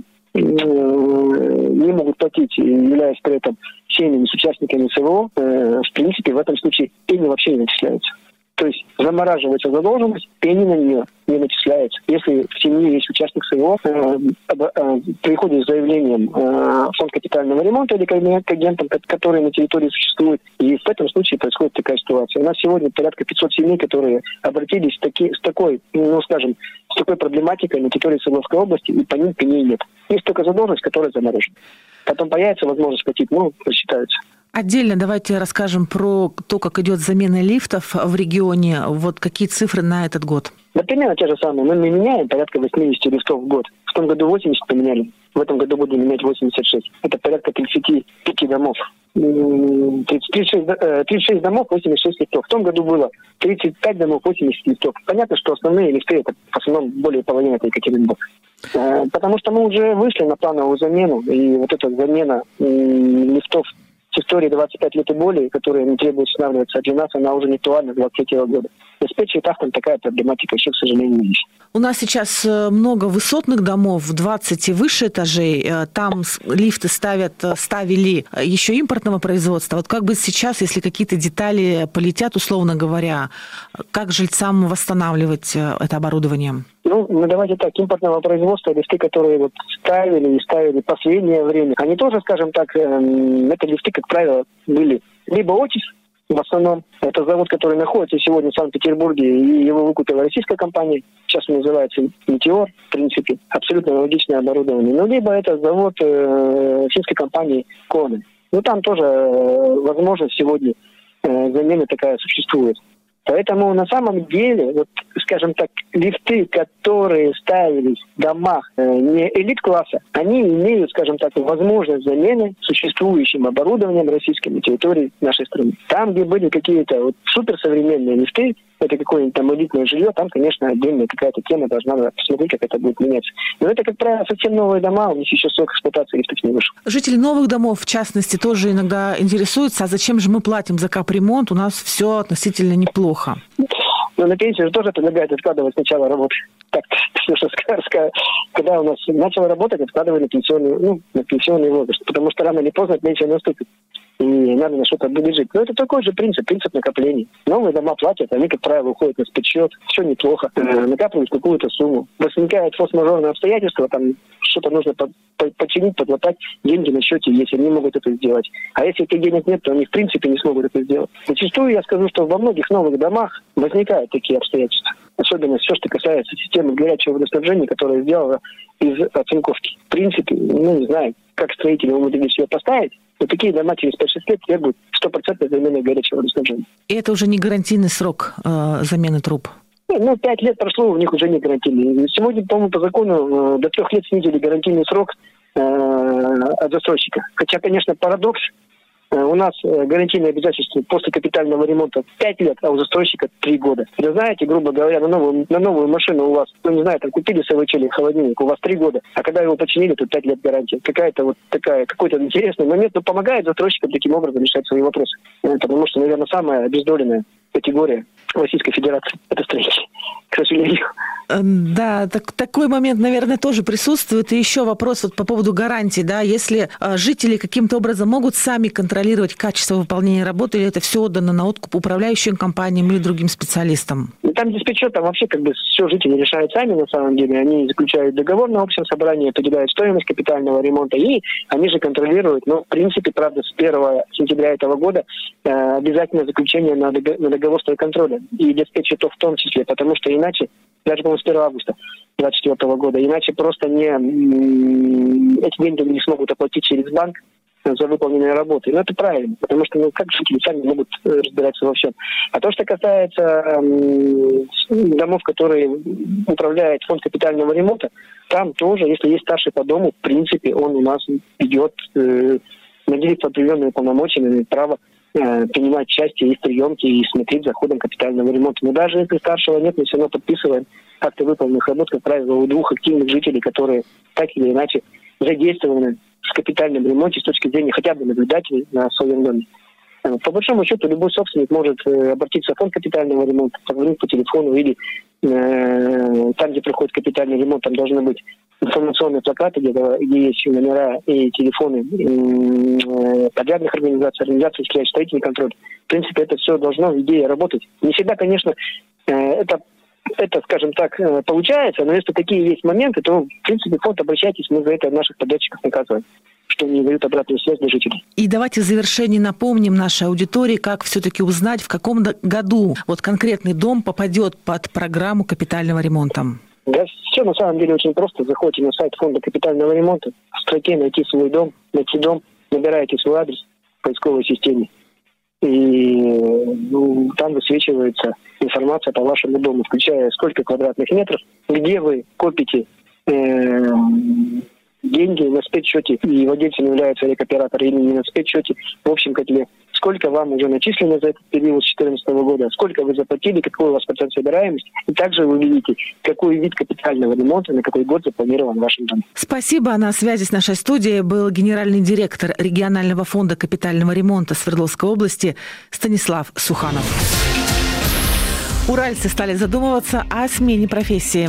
не могут платить, являясь при этом семьями с участниками СВО. В принципе, в этом случае пени вообще не начисляются. То есть замораживается задолженность, пени на нее не начисляется. Если в семье есть участник СВО, приходит с заявлением фонд капитального ремонта или к агентам, которые на территории существуют, и в этом случае происходит такая ситуация. У нас сегодня порядка 500 семей, которые обратились с такой проблематикой на территории Свердловской области, и по ним пеней нет. Есть только задолженность, которая заморожена. Потом появится возможность платить, посчитается. Отдельно давайте расскажем про то, как идет замена лифтов в регионе. Вот какие цифры на этот год? Да, примерно те же самые. Мы меняем порядка 80 лифтов в год. В том году 80 поменяли. В этом году будем менять 86. Это порядка 35 домов. 36 домов, 86 лифтов. В том году было 35 домов, 80 лифтов. Понятно, что основные лифты, это в основном более половины это Екатеринбург. Потому что мы уже вышли на плановую замену. И вот эта замена лифтов с историей 25 лет и более, которые не требуют устанавливаться, для нас она уже не актуальна с 23 года. В диспетчерах там такая проблематика еще, к сожалению, есть. У нас сейчас много высотных домов, 20 и выше этажей. Там лифты ставили еще импортного производства. Вот как бы сейчас, если какие-то детали полетят, условно говоря, как жильцам восстанавливать это оборудование? Давайте так, импортного производства, лифты, которые ставили в последнее время, они тоже, скажем так, это лифты, как правило, были либо Отис, в основном, это завод, который находится сегодня в Санкт-Петербурге, и его выкупила российская компания, сейчас он называется Метеор, в принципе, абсолютно аналогичное оборудование, либо это завод финской компании Коны. Там тоже возможность сегодня замены такая существует. Поэтому на самом деле, скажем так, лифты, которые ставились в домах не элит-класса, они имеют, скажем так, возможность замены существующим оборудованием российской на территории нашей страны. Там, где были какие-то суперсовременные лифты, это какое-нибудь там элитное жилье, там, конечно, отдельная какая-то тема должна посмотреть, как это будет меняться. Но это, как правило, совсем новые дома, у них еще срок эксплуатации лифтов не вышел. Жители новых домов, в частности, тоже иногда интересуются, а зачем же мы платим за капремонт, у нас все относительно неплохо. Но на пенсию же тоже предлагают откладывать сначала работы. Так, что когда у нас начало работать, откладывай на пенсионный возраст, потому что рано или поздно пенсия наступит. И надо на что-то будет жить. Но это такой же принцип накопления. Новые дома платят, они, как правило, уходят на спецсчет, все неплохо, накапливают какую-то сумму. Возникает форс-мажорное обстоятельство, там что-то нужно починить, подлатать, деньги на счете есть, они могут это сделать. А если этих денег нет, то они в принципе не смогут это сделать. Зачастую я скажу, что во многих новых домах возникают такие обстоятельства. Особенно все, что касается системы горячего водоснабжения, которая сделана из оцинковки. В принципе, не знаю, как строители умудрились ее поставить, но такие дома через 5-6 лет требуют 100% замены горячего водоснабжения. И это уже не гарантийный срок замены труб? 5 лет прошло, у них уже не гарантийный. Сегодня, по-моему, по закону до 3 лет снизили гарантийный срок от застройщика. Хотя, конечно, парадокс. У нас гарантийные обязательства после капитального ремонта 5 лет, а у застройщика 3 года. Вы знаете, грубо говоря, на новую машину у вас, там купили СВЧ или холодильник, у вас 3 года, а когда его починили, то 5 лет гарантии. Какой-то интересный момент, но помогает застройщикам таким образом решать свои вопросы. Потому что, наверное, самая обездоленная категория Российской Федерации – это строители, к сожалению. Да, такой момент, наверное, тоже присутствует. И еще вопрос по поводу гарантий. Да, если жители каким-то образом могут сами контролировать качество выполнения работы, или это все отдано на откуп управляющим компаниям или другим специалистам? Там диспетчер, там вообще все жители решают сами на самом деле. Они заключают договор на общем собрании, определяют стоимость капитального ремонта, и они же контролируют. Но, в принципе, правда, с 1 сентября этого года обязательно заключение на договор стройконтроля. И диспетчеров в том числе, потому что иначе, даже, по-моему, с 1 августа 2024 года, иначе просто эти деньги не смогут оплатить через банк за выполненные работы. Но это правильно, потому что как жители сами могут разбираться во всем. А то, что касается домов, которые управляет фонд капитального ремонта, там тоже, если есть старший по дому, в принципе, он у нас идет, наделится определенными полномочиями, имеет право принимать участие и в приемке, и смотреть за ходом капитального ремонта. Но даже если старшего нет, мы все равно подписываем акты выполненных работ, как правило, у 2 активных жителей, которые так или иначе задействованы в капитальном ремонте с точки зрения хотя бы наблюдателей на своем доме. По большому счету, любой собственник может обратиться в фонд капитального ремонта, позвонить по телефону или там, где проходит капитальный ремонт, там должны быть информационные плакаты, где есть номера и телефоны подрядных организаций, строительный контроль. В принципе, это все должно в идее работать. Не всегда, конечно, это, скажем так, получается, но если такие есть моменты, то, в принципе, фонд, обращайтесь, мы за это наших подрядчиков наказываем, что не дают обратную связь для жителей. И давайте в завершении напомним нашей аудитории, как все-таки узнать, в каком году конкретный дом попадет под программу капитального ремонта. Да, все на самом деле очень просто. Заходите на сайт фонда капитального ремонта, в строке найти свой дом, набираете свой адрес в поисковой системе. И там высвечивается информация по вашему дому, включая сколько квадратных метров, где вы копите деньги на спецсчете, и владельцем является рекоператор или не на спецсчете, в общем котле. Сколько вам уже начислено за этот период с 2014 года, сколько вы заплатили, какой у вас процент собираемости, и также вы видите, какой вид капитального ремонта, на какой год запланирован в вашем доме. Спасибо. На связи с нашей студией был генеральный директор регионального фонда капитального ремонта Свердловской области Станислав Суханов. Уральцы стали задумываться о смене профессии.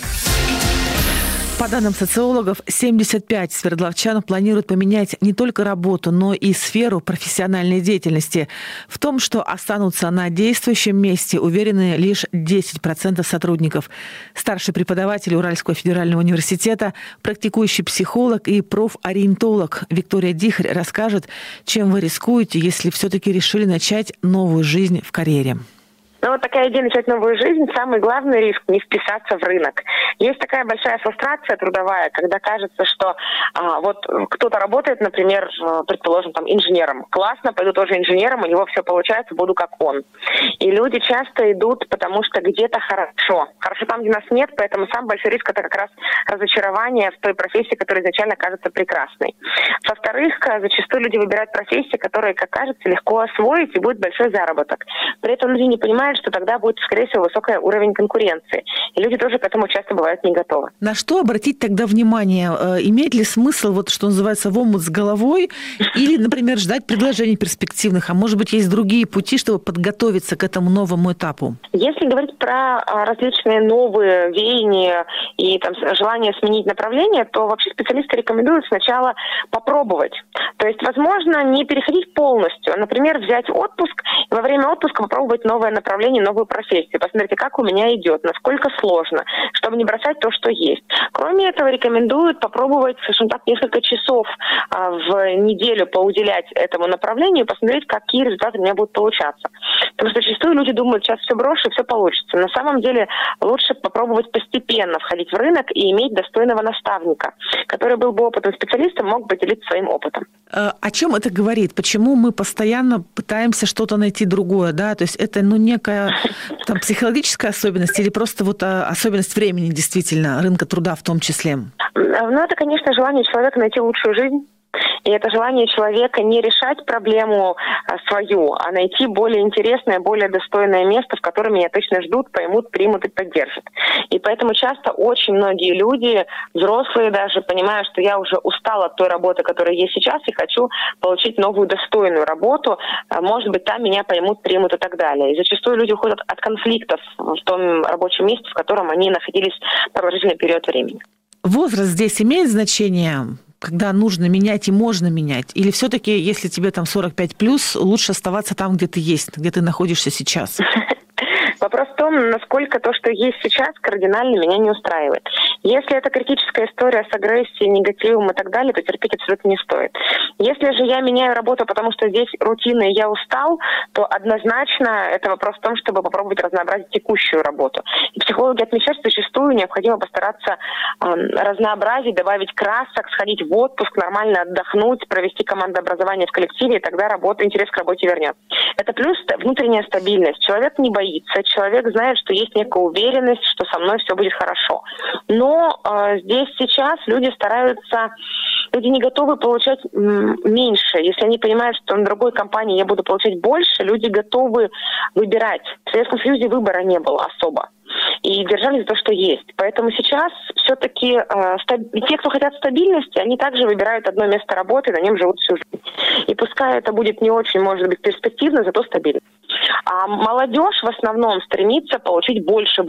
По данным социологов, 75 свердловчан планируют поменять не только работу, но и сферу профессиональной деятельности. В том, что останутся на действующем месте, уверены лишь 10% сотрудников. Старший преподаватель Уральского федерального университета, практикующий психолог и профориентолог Виктория Дихарь расскажет, чем вы рискуете, если все-таки решили начать новую жизнь в карьере. Такая идея начать новую жизнь. Самый главный риск – не вписаться в рынок. Есть такая большая фрустрация трудовая, когда кажется, что кто-то работает, например, предположим, инженером. Классно, пойду тоже инженером, у него все получается, буду как он. И люди часто идут, потому что где-то хорошо. Хорошо там, где нас нет, поэтому самый большой риск – это как раз разочарование в той профессии, которая изначально кажется прекрасной. Во-вторых, зачастую люди выбирают профессии, которые, как кажется, легко освоить, и будет большой заработок. При этом люди не понимают, что тогда будет, скорее всего, высокий уровень конкуренции. И люди тоже к этому часто бывают не готовы. На что обратить тогда внимание? Имеет ли смысл, вот что называется, в омут с головой? Или, например, ждать предложений перспективных? А может быть, есть другие пути, чтобы подготовиться к этому новому этапу? Если говорить про различные новые веяния и там, желание сменить направление, то вообще специалисты рекомендуют сначала попробовать. То есть, возможно, не переходить полностью. Например, взять отпуск и во время отпуска попробовать новое направление, новую профессию. Посмотрите, как у меня идет, насколько сложно, чтобы не бросать то, что есть. Кроме этого, рекомендуют попробовать, скажем так, несколько часов в неделю поуделять этому направлению и посмотреть, какие результаты у меня будут получаться. Потому что зачастую люди думают, сейчас все брошу, и все получится. На самом деле лучше попробовать постепенно входить в рынок и иметь достойного наставника, который был бы опытным специалистом, мог бы делиться своим опытом. О чем это говорит? Почему мы постоянно пытаемся что-то найти другое? Да? То есть это некая там, психологическая особенность или просто вот особенность времени действительно, рынка труда в том числе? Это, конечно, желание человека найти лучшую жизнь. И это желание человека не решать проблему свою, а найти более интересное, более достойное место, в котором меня точно ждут, поймут, примут и поддержат. И поэтому часто очень многие люди, взрослые даже, понимают, что я уже устала от той работы, которая есть сейчас, и хочу получить новую достойную работу. Может быть, там меня поймут, примут и так далее. И зачастую люди уходят от конфликтов в том рабочем месте, в котором они находились продолжительный период времени. Возраст здесь имеет значение? Когда нужно менять и можно менять? Или все-таки, если тебе там 45+, лучше оставаться там, где ты есть, где ты находишься сейчас? Вопрос в том, насколько то, что есть сейчас, кардинально меня не устраивает. Если это критическая история с агрессией, негативом и так далее, то терпеть абсолютно не стоит. Если же я меняю работу, потому что здесь рутина и я устал, то однозначно это вопрос в том, чтобы попробовать разнообразить текущую работу. И психологи отмечают, что зачастую необходимо постараться разнообразить, добавить красок, сходить в отпуск, нормально отдохнуть, провести командообразование в коллективе, и тогда интерес к работе вернется. Это плюс внутренняя стабильность. Человек не боится, человек знает, что есть некая уверенность, что со мной все будет хорошо. Но здесь сейчас люди не готовы получать меньше. Если они понимают, что на другой компании я буду получать больше, люди готовы выбирать. В Советском Союзе выбора не было особо. И держались за то, что есть. Поэтому сейчас все-таки те, кто хотят стабильности, они также выбирают одно место работы, на нем живут всю жизнь. И пускай это будет не очень, может быть, перспективно, зато стабильно. А молодежь в основном стремится получить больше,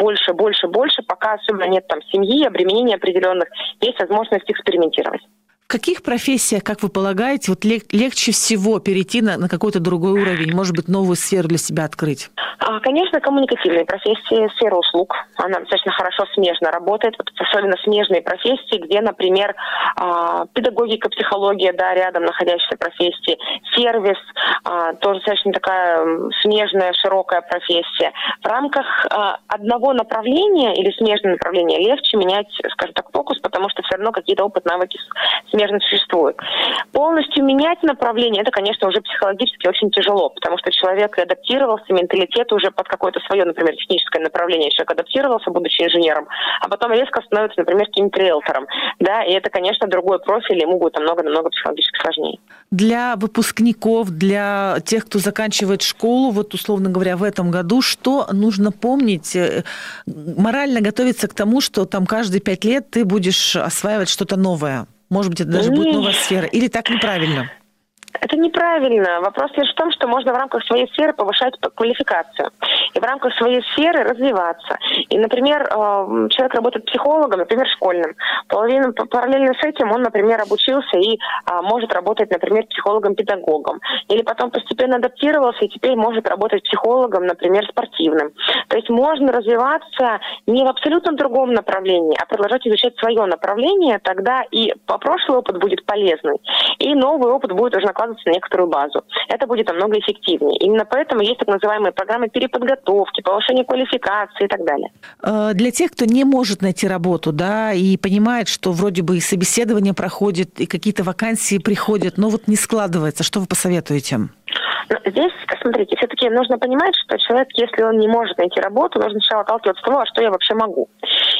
пока особенно нет там семьи, обременений определенных, есть возможность экспериментировать. В каких профессиях, как вы полагаете, вот легче всего перейти на какой-то другой уровень, может быть, новую сферу для себя открыть? Конечно, коммуникативные профессии, сфера услуг. Она достаточно хорошо смежно работает. Вот особенно смежные профессии, где, например, педагогика, психология, да, рядом находящиеся профессии, сервис, тоже достаточно такая смежная, широкая профессия. В рамках одного направления или смежного направления легче менять, скажем так, фокус, потому что все равно какие-то опыт, навыки смежно существуют. Полностью менять направление, это, конечно, уже психологически очень тяжело, потому что человек адаптировался, менталитет уже под какое-то свое, например, техническое направление. Человек адаптировался, будучи инженером, а потом резко становится, например, каким-то риэлтором. Да, и это, конечно, другой профиль, ему будет намного психологически сложнее. Для выпускников, для тех, кто заканчивает школу, вот, условно говоря, в этом году, что нужно помнить? Морально готовиться к тому, что там каждые 5 лет ты будешь осваивать что-то новое. Может быть, это даже будет новая сфера. Или так неправильно? Это неправильно. Вопрос лишь в том, что можно в рамках своей сферы повышать квалификацию. И в рамках своей сферы развиваться. И, например, человек работает психологом, например, школьным. Параллельно с этим он, например, обучился и может работать, например, психологом-педагогом. Или потом постепенно адаптировался и теперь может работать психологом, например, спортивным. То есть можно развиваться не в абсолютно другом направлении, а продолжать изучать свое направление, тогда и прошлый опыт будет полезный, и новый опыт будет уже накладываться на некоторую базу. Это будет намного эффективнее. Именно поэтому есть так называемые программы переподготовки, повышения квалификации и так далее. Для тех, кто не может найти работу, да, и понимает, что вроде бы и собеседование проходит, и какие-то вакансии приходят, но вот не складывается, что вы посоветуете? Здесь, смотрите, все-таки нужно понимать, что человек, если он не может найти работу, нужно сначала отталкиваться от того, а что я вообще могу.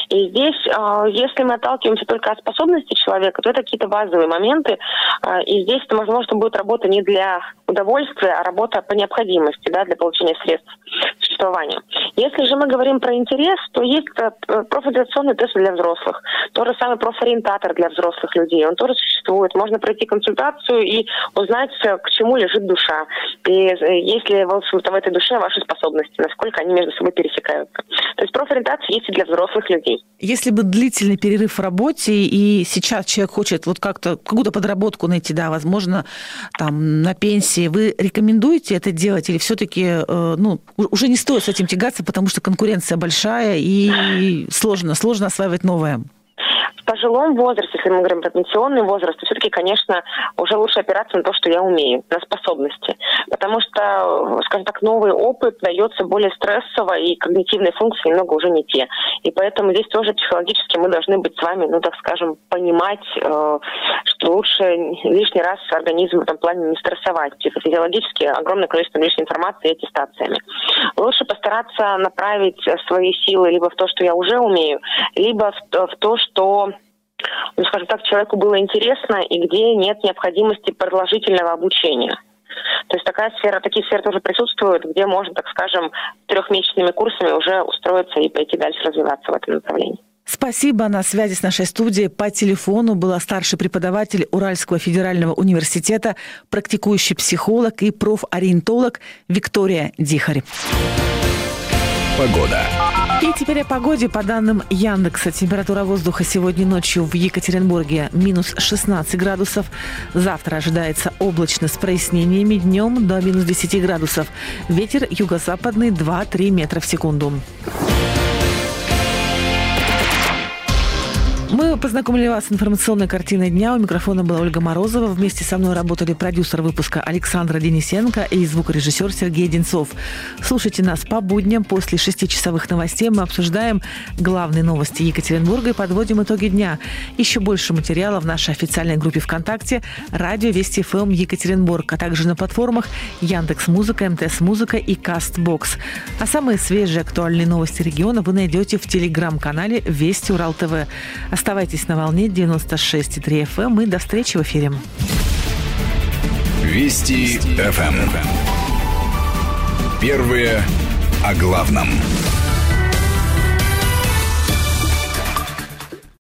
И здесь, если мы отталкиваемся только от способности человека, то это какие-то базовые моменты. И здесь это, возможно, будет работа не для удовольствия, а работа по необходимости, да, для получения средств к существованию. Если же мы говорим про интерес, то есть профориентационный тест для взрослых. Тот же самый профориентатор для взрослых людей. Он тоже существует. Можно пройти консультацию и узнать, к чему лежит душа. И есть ли в этой душе ваши способности, насколько они между собой пересекаются. То есть профориентация есть и для взрослых людей. Если бы длительный перерыв в работе, и сейчас человек хочет вот как-то какую-то подработку найти, да, возможно, там на пенсии, вы рекомендуете это делать или все-таки уже не стоит с этим тягаться, потому что конкуренция большая и сложно осваивать новое? В пожилом возрасте, если мы говорим про пенсионный возраст, то все-таки, конечно, уже лучше опираться на то, что я умею, на способности. Потому что, скажем так, новый опыт дается более стрессово, и когнитивные функции немного уже не те. И поэтому здесь тоже психологически мы должны быть с вами, так скажем, понимать, что лучше лишний раз организм в этом плане не стрессовать. Психофизиологически огромное количество лишней информации и аттестациями. Лучше постараться направить свои силы либо в то, что я уже умею, либо в то, что, скажем так, человеку было интересно и где нет необходимости продолжительного обучения. То есть такие сферы тоже присутствуют, где можно, так скажем, 3-месячными курсами уже устроиться и пойти дальше развиваться в этом направлении. Спасибо. На связи с нашей студией по телефону была старший преподаватель Уральского федерального университета, практикующий психолог и профориентолог Виктория Дихарь. Погода. И теперь о погоде. По данным Яндекса, температура воздуха сегодня ночью в Екатеринбурге минус 16 градусов. Завтра ожидается облачно с прояснениями, днем до минус 10 градусов. Ветер юго-западный 2-3 метра в секунду. Мы познакомили вас с информационной картиной дня. У микрофона была Ольга Морозова. Вместе со мной работали продюсер выпуска Александра Денисенко и звукорежиссер Сергей Одинцов. Слушайте нас по будням. После 6-часовых новостей мы обсуждаем главные новости Екатеринбурга и подводим итоги дня. Еще больше материала в нашей официальной группе ВКонтакте «Радио Вести ФМ Екатеринбург», а также на платформах Яндекс.Музыка, МТС.Музыка и Кастбокс. А самые свежие актуальные новости региона вы найдете в телеграм-канале Вести Урал ТВ. Оставайтесь на волне 96,3 FM и до встречи в эфире. Вести ФМ. Первые о главном.